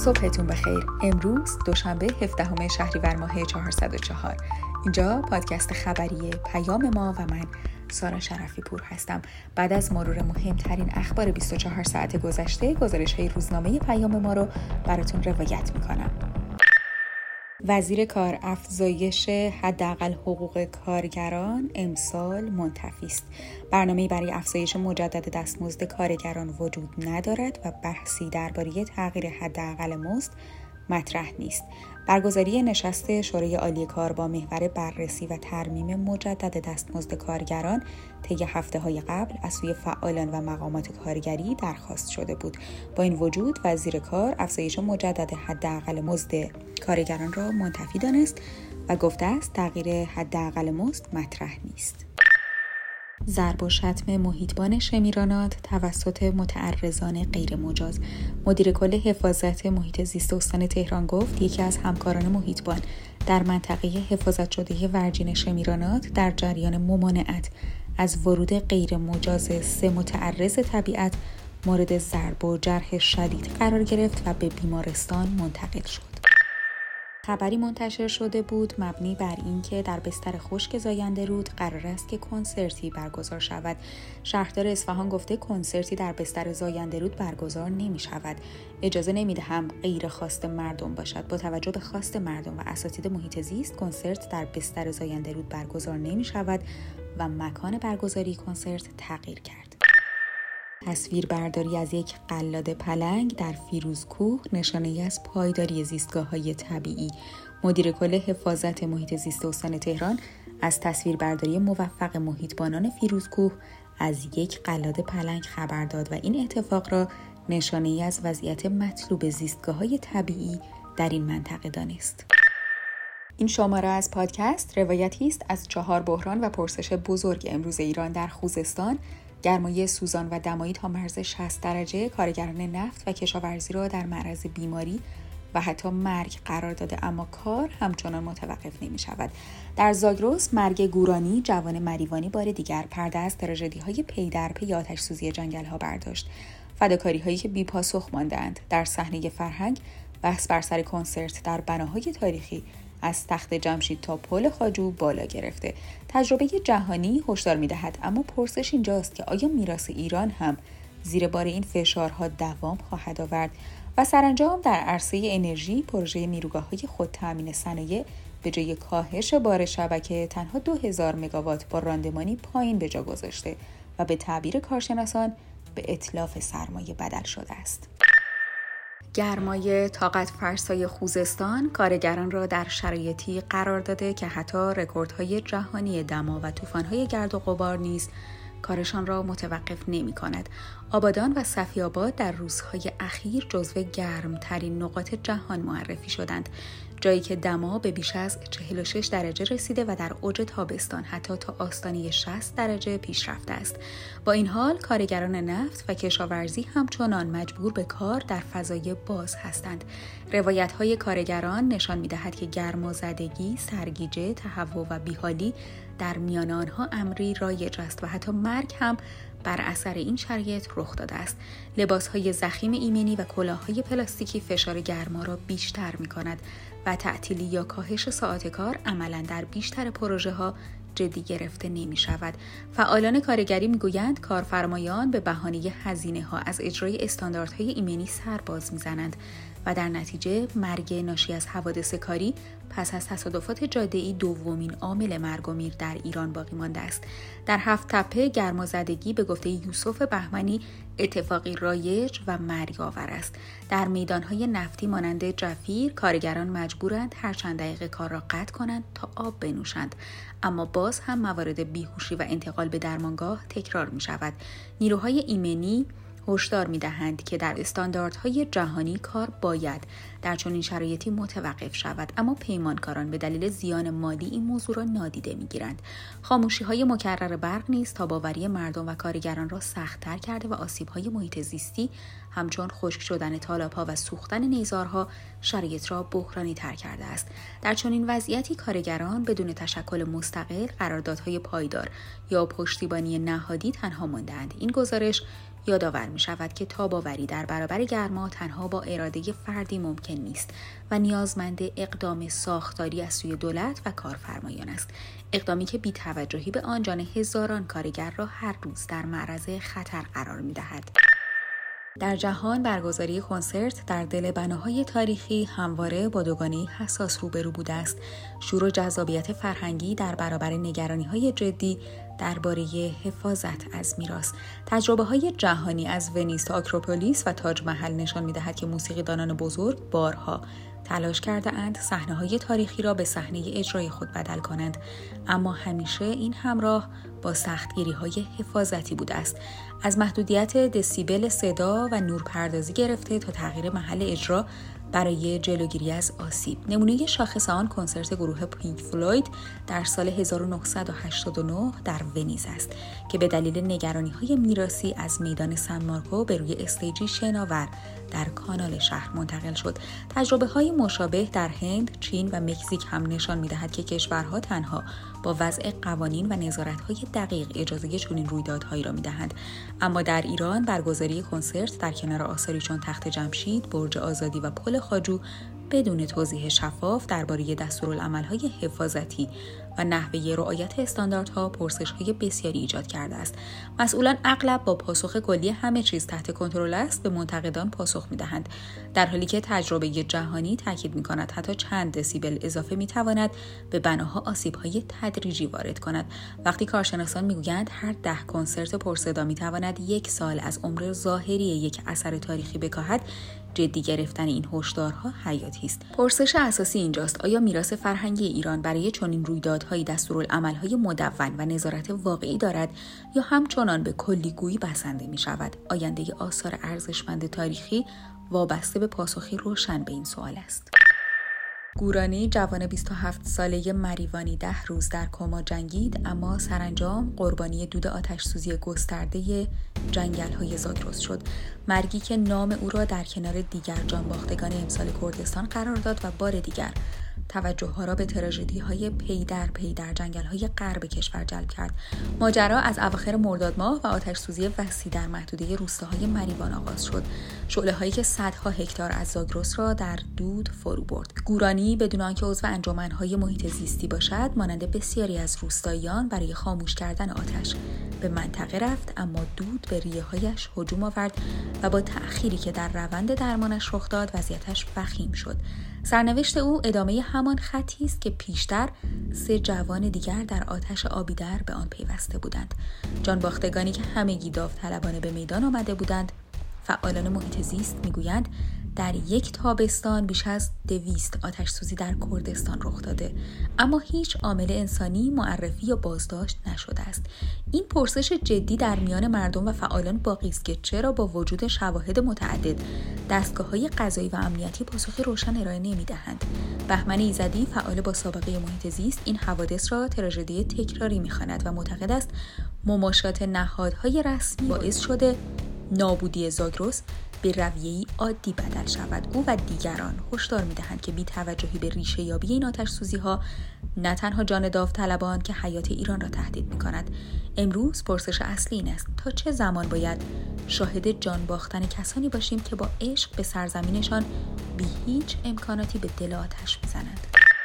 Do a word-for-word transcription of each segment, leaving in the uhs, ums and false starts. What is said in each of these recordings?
صبحتون بخیر. امروز دوشنبه هفدهم شهریور ماه چهارصد و چهار. اینجا پادکست خبری پیام ما و من سارا شرفی پور هستم. بعد از مرور مهمترین اخبار بیست و چهار ساعت گذشته، گزارش های روزنامه پیام ما رو براتون روایت میکنم. وزیر کار افزایش حداقل حقوق کارگران امسال منتفی است. برنامه‌ای برای افزایش مجدد دستمزد کارگران وجود ندارد و بحثی درباره تغییر حداقل مزد مطرح نیست. برگزاری نشست شورای عالی کار با محور بررسی و ترمیم مجدد دستمزد کارگران طی هفته‌های قبل از سوی فعالان و مقامات کارگری درخواست شده بود. با این وجود وزیر کار افزایش مجدد حداقل مزد کارگران را منتفی دانست و گفته است تغییر حداقل مزد مطرح نیست. ضرب و شتم محیطبان شمیرانات توسط متعرضان غیر مجاز. مدیر کل حفاظت محیط زیست استان تهران گفت یکی از همکاران محیطبان در منطقه حفاظت شده ورجین شمیرانات در جریان ممانعت از ورود غیر مجاز سه متعرض طبیعت مورد ضرب و جرح شدید قرار گرفت و به بیمارستان منتقل شد. خبری منتشر شده بود مبنی بر اینکه در بستر خشک زاینده رود قرار است که کنسرتی برگزار شود. شهردار اصفهان گفته کنسرتی در بستر زاینده رود برگزار نمی شود. اجازه نمی دهم غیر خواست مردم باشد. با توجه به خواست مردم و اساتید محیط زیست کنسرت در بستر زاینده رود برگزار نمی شود و مکان برگزاری کنسرت تغییر کرد. تصویر برداری از یک قلاد پلنگ در فیروزکوه نشانه‌ای از پایداری زیستگاه‌های طبیعی. مدیر کل حفاظت محیط زیست استان تهران از تصویر برداری موفق محیطبانان فیروزکوه از یک قلاد پلنگ خبر داد و این اتفاق را نشانه‌ای از وضعیت مطلوب زیستگاه‌های طبیعی در این منطقه دانست. این شماره از پادکست روایتی است از چهار بحران و پرسش بزرگ امروز ایران در خوزستان. گرمای سوزان و دمایی تا مرز شصت درجه کارگران نفت و کشاورزی را در معرض بیماری و حتی مرگ قرار داده، اما کار همچنان متوقف نمی شود. در زاگرس مرگ گورانی جوان مریوانی بار دیگر پرده از تراژدی‌های پی در پی آتش سوزی جنگل‌ها برداشت. فداکاری‌هایی که بی پاسخ ماندند. در صحنه فرهنگ بحث بر سر کنسرت در بناهای تاریخی از تخت جمشید تا پل خواجو بالا گرفته. تجربه جهانی هشدار می‌دهد، اما پرسش اینجاست که آیا میراث ایران هم زیر بار این فشارها دوام خواهد آورد؟ و سرانجام در عرصه انرژی پروژه نیروگاه‌های خودتأمین صنایع به جای کاهش بار شبکه تنها دو هزار مگاوات با راندمانی پایین به جا گذاشته و به تعبیر کارشناسان به اتلاف سرمایه بدل شده است. گرمای طاقت فرسای خوزستان کارگران را در شرایطی قرار داده که حتی رکوردهای جهانی دما و طوفان‌های گرد و غبار نیز کارشان را متوقف نمی کند. آبادان و صفی‌آباد در روزهای اخیر جزو گرمترین نقاط جهان معرفی شدند، جایی که دما به بیش از چهل و شش درجه رسیده و در اوج تابستان حتی تا آستانه شصت درجه پیش رفته است. با این حال کارگران نفت و کشاورزی همچنان مجبور به کار در فضای باز هستند. روایت‌های کارگران نشان می‌دهد که گرمازدگی، سرگیجه، تهوع و بیحالی در میان آنها امری رایج است و حتی مرگ هم بر اثر این شرایط رخ داده است. لباس‌های ضخیم ایمنی و کلاه‌های پلاستیکی فشار گرما را بیشتر می‌کند و تعطیلی یا کاهش ساعات کار عملاً در بیشتر پروژه‌ها جدی گرفته نمی‌شود. فعالان کارگری می‌گویند کارفرمایان به بهانه هزینه‌ها از اجرای استانداردهای ایمنی سر باز می‌زنند و در نتیجه مرگ ناشی از حوادث کاری پس از تصادفات جاده‌ای دومین عامل مرگ و میر در ایران باقی مانده است. در هفت تپه گرمازدگی به گفته یوسف بهمنی اتفاقی رایج و مرگ آور است. در میدانهای نفتی مانند جفیر کارگران مجبورند هر چند دقیقه کار را قطع کنند تا آب بنوشند، اما باز هم موارد بیهوشی و انتقال به درمانگاه تکرار می شود. نیروهای ایمنی هشدار می‌دهند که در استانداردهای جهانی کار باید در چنین شرایطی متوقف شود، اما پیمانکاران به دلیل زیان مالی این موضوع را نادیده می‌گیرند. خاموشی‌های مکرر برق نیز تاب‌آوری مردم و کارگران را سخت‌تر کرده و آسیب‌های محیط زیستی همچون خشک شدن تالاب‌ها و سوختن نیزارها شرایط را بحرانی تر کرده است. در چنین وضعیتی کارگران بدون تشکل مستقل، قراردادهای پایدار یا پشتیبانی نهادی تنها مانده‌اند. این گزارش یادآور می شود که تاب‌آوری در برابر گرما تنها با اراده فردی ممکن نیست و نیازمند اقدام ساختاری از سوی دولت و کارفرمایان است. اقدامی که بی‌توجهی به آن جان هزاران کارگر را هر روز در معرض خطر قرار می دهد. در جهان برگزاری کنسرت در دل بناهای تاریخی همواره با دوگانه حساس روبرو بوده است. شور و جذابیت فرهنگی در برابر نگرانی‌های جدی درباره حفاظت از میراث. تجربه‌های جهانی از ونیز تا آکروپولیس و تاج محل نشان می‌دهد که موسیقیدانان بزرگ بارها تلاش کرده اند صحنه‌های تاریخی را به صحنه اجرای خود بدل کنند، اما همیشه این همراه با سختگیری‌های حفاظتی بوده است. از محدودیت دسیبل صدا و نورپردازی گرفته تا تغییر محل اجرا برای جلوگیری از آسیب. نمونه شاخص آن کنسرت گروه پینک فلوید در سال هزار و نهصد و هشتاد و نه در ونیز است که به دلیل نگرانی‌های میراثی از میدان سن مارکو به روی استیجی شناور در کانال شهر منتقل شد. تجربه‌های مشابه در هند، چین و مکزیک هم نشان می‌دهد که کشورها تنها با وضع قوانین و نظارت‌های دقیق اجازه چنین رویدادهایی را می‌دهند. اما در ایران برگزاری کنسرت در کنار آثاری چون تخت جمشید، برج آزادی و پل خواجو بدون توضیح شفاف درباره دستورالعمل‌های حفاظتی و نحوه رعایت استانداردها پرسش‌های بسیاری ایجاد کرده است. مسئولان اغلب با پاسخ کلی همه چیز تحت کنترل است به منتقدان پاسخ می‌دهند، در حالی که تجربه جهانی تاکید می‌کند حتی چند دسیبل اضافه می‌تواند به بناها آسیب‌های تدریجی وارد کند. وقتی کارشناسان می‌گویند هر ده کنسرت پرصدا می‌تواند یک سال از عمر ظاهری یک اثر تاریخی بکاهد، جدی گرفتن این هشدارها حیاتی است. پرسش اساسی اینجاست: آیا میراث فرهنگی ایران برای چنین رویدادهای دستورالعمل‌های مدون و نظارت واقعی دارد یا همچنان به کلیگویی بسنده می‌شود؟ آینده آثار ارزشمند تاریخی وابسته به پاسخی روشن به این سوال است. گورانی جوان بیست و هفت ساله مریوانی ده روز در کما جنگید، اما سرانجام قربانی دود آتش‌سوزی گسترده جنگل‌های زاگرس شد. مرگی که نام او را در کنار دیگر جانباختگان امسال کردستان قرار داد و بار دیگر توجه‌ها را به تراژدی‌های پی در پی در جنگل‌های غرب کشور جلب کرد. ماجرا از اواخر مرداد ماه و آتش‌سوزی وسیع در محدوده روستاهای مریوان آغاز شد. شعله‌هایی که صدها هکتار از زاگرس را در دود فرو برد. گورانی بدون آنکه عضو انجمن‌های محیط زیستی باشد، مانند بسیاری از روستاییان برای خاموش کردن آتش به منطقه رفت، اما دود به ریه‌هایش هجوم آورد و با تأخیری که در روند درمانش رخ داد، وضعیتش وخیم شد. سرنوشت او ادامه همان خطی است که پیشتر سه جوان دیگر در آتش آبیدر به آن پیوسته بودند. جانباختگانی که همگی داوطلبانه به میدان آمده بودند. فعالان محیط زیست میگویند در یک تابستان بیش از دویست آتش سوزی در کردستان رخ داده، اما هیچ عامل انسانی معرفی یا بازداشت نشده است. این پرسش جدی در میان مردم و فعالان باقی است که چرا با وجود شواهد متعدد دستگاه‌های قضایی و امنیتی پاسخ روشن ارائه نمی‌دهند. بهمن ایزدی، فعال با سابقه محیط زیست، این حوادث را تراژدی تکراری می‌خواند و معتقد است مماشات نهادهای رسمی باعث شده نابودی زاگرس به رویه‌ای عادی بدل شود. او و دیگران هشدار می‌دهند که بی توجهی به ریشه یابی این آتش سوزی‌ها نه تنها جان داوطلبان که حیات ایران را تهدید می‌کند. امروز پرسش اصلی این است: تا چه زمان باید شاهد جان باختن کسانی باشیم که با عشق به سرزمینشان بی هیچ امکاناتی به دل آتش می‌زنند؟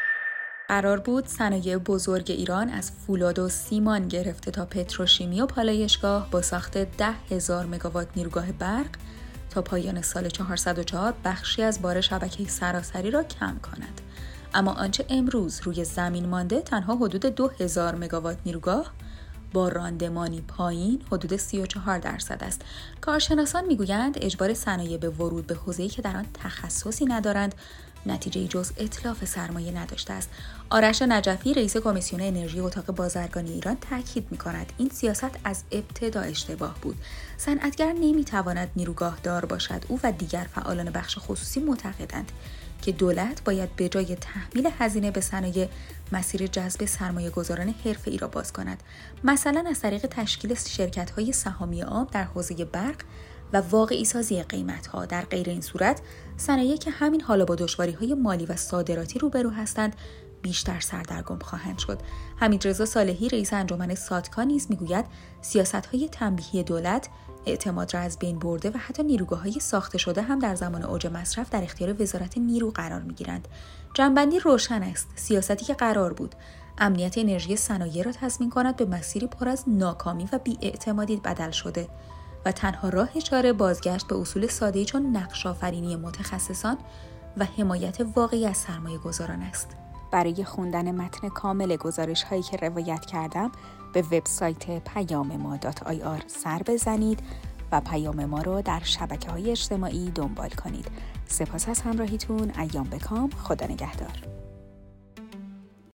قرار بود صنایع بزرگ ایران از فولاد و سیمان گرفته تا پتروشیمی و پالایشگاه با ساخت ده هزار مگاوات نیروگاه برق تا پایان سال چهارصد و چهار بخشی از بار شبکه سراسری را کم کند. اما آنچه امروز روی زمین مانده تنها حدود دو هزار مگاوات نیروگاه با راندمانی پایین حدود سی و چهار درصد است. کارشناسان میگویند اجبار صنایع به ورود به حوزه‌ای که در آن تخصصی ندارند نتیجه جز اتلاف سرمایه نداشته است. آرش نجفی، رئیس کمیسیون انرژی اتاق بازرگانی ایران، تاکید می‌کند این سیاست از ابتدا اشتباه بود. صنعتگر نمی‌تواند نیروگاه دار باشد. او و دیگر فعالان بخش خصوصی معتقدند که دولت باید به جای تحمیل هزینه به صنایع مسیر جذب سرمایه‌گذاران حرفه‌ای را باز کند، مثلا از طریق تشکیل شرکت‌های سهامی عام در حوزه برق و واقعی سازی قیمت‌ها. در غیر این صورت صنایعی که همین حالا با دشواری‌های مالی و صادراتی روبرو هستند بیشتر سردرگم خواهند شد. حمیدرضا صالحی رئیس انجمن ساتکا نیز میگوید سیاست‌های تنبیهی دولت اعتماد را از بین برده و حتی نیروگاه‌های ساخته شده هم در زمان اوج مصرف در اختیار وزارت نیرو قرار می‌گیرند. جنبندی روشن است. سیاستی که قرار بود امنیت انرژی صنایع را تضمین کند به مسیری پر از ناکامی و بی‌اعتمادی بدل شده و تنها راه چاره بازگشت به اصول ساده‌ای چون نقش‌آفرینی متخصصان و حمایت واقعی از سرمایه‌گذاران است. برای خوندن متن کامل گزارش‌هایی که روایت کردم به وبسایت پیام ما دات آی آر سر بزنید و پیام ما رو در شبکه‌های اجتماعی دنبال کنید. سپاس از همراهیتون. ایام بکام. خدا نگهدار.